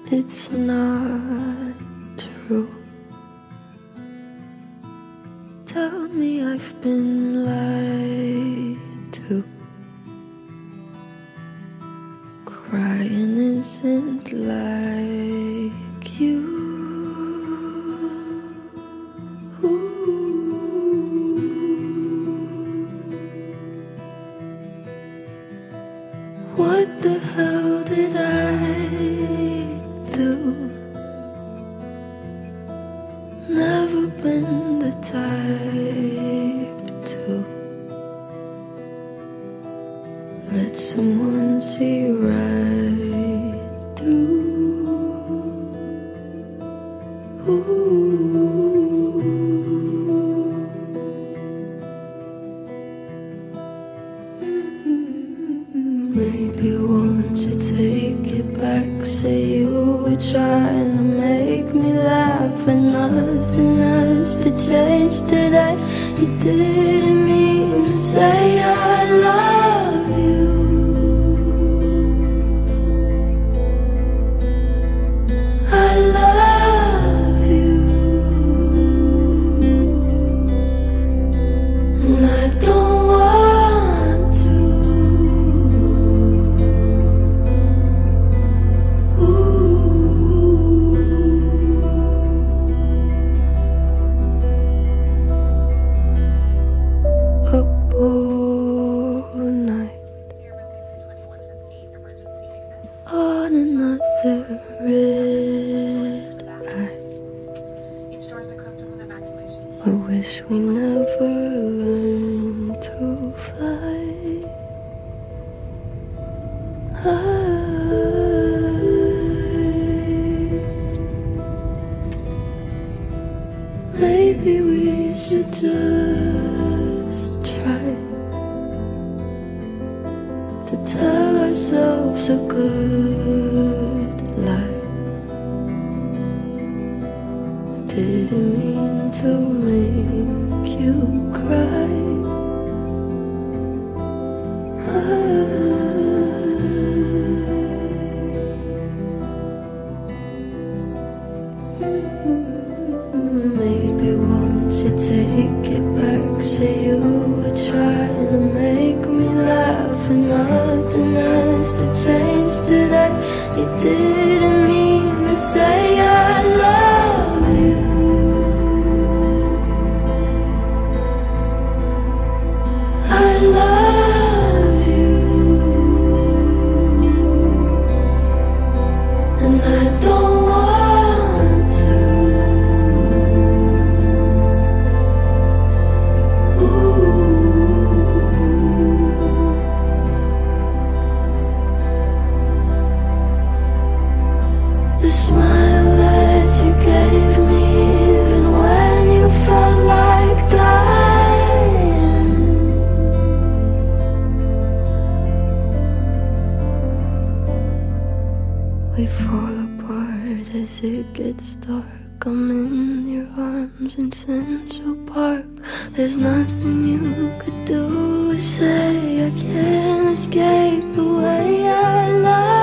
It's not true. Tell me I've been lied to. Crying isn't like you. What the hell did I do? Never been the type to let someone see right through. Maybe won't you take it back? Say you were trying to make me laugh, and nothing has to change today. You didn't mean to say I love you. I love you, and I don't want to. Up all night on another red eye. I wish we never learned to fly. Maybe we should just try to tell ourselves a good lie. Didn't mean to make you cry. Maybe won't you take it back? Say you were trying to make me laugh, and nothing has to change today. You didn't mean to say I love you. I love you, and I don't want to. The smile that you gave me, even when you felt like dying. We fall apart as it gets dark. I'm in your arms in Central Park. There's nothing you could do or say. I can't escape the way I love